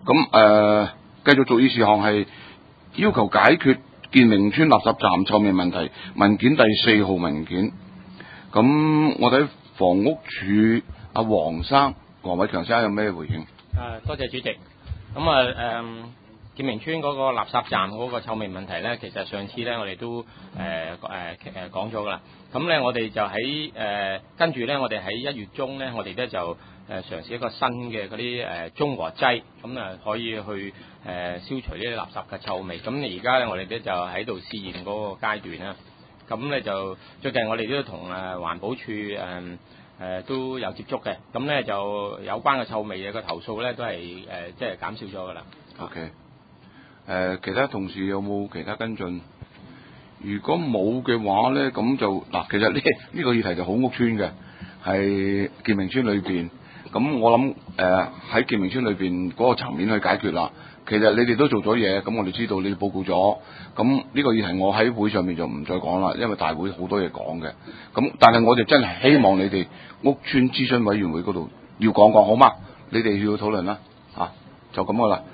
咁繼續做議事項係要求解決建明村垃圾站臭味問題文件第4號文件。咁我睇房屋署阿黃偉強生有咩回應？ 多謝主席。咁建明村嗰個垃圾站嗰個臭味問題咧，其實上次咧我哋都講咗㗎啦。咁咧我哋就喺跟住咧，我哋喺1月中咧，我哋咧就嘗試一個新嘅嗰啲中和劑，咁可以去消除呢啲垃圾嘅臭味。咁而家咧我哋咧就喺度試驗嗰個階段啦。咁咧就最近我哋都同環保署都有接觸嘅，咁咧就有關嘅臭味嘅個投訴咧都係即係減少咗㗎啦。 OK。其他同事有冇其他跟進？如果冇嘅話咧，咁就嗱，其實呢個議題就好屋村嘅，係建明村裏邊。咁我諗喺建明村裏邊嗰個層面去解決啦。其實你哋都做咗嘢，咁我哋知道你哋報告咗。咁呢個議題我喺會上面就唔再講啦，因為大會好多嘢講嘅。咁但係我哋真係希望你哋屋村諮詢委員會嗰度要講好嗎？你哋要討論啦，就咁噶啦。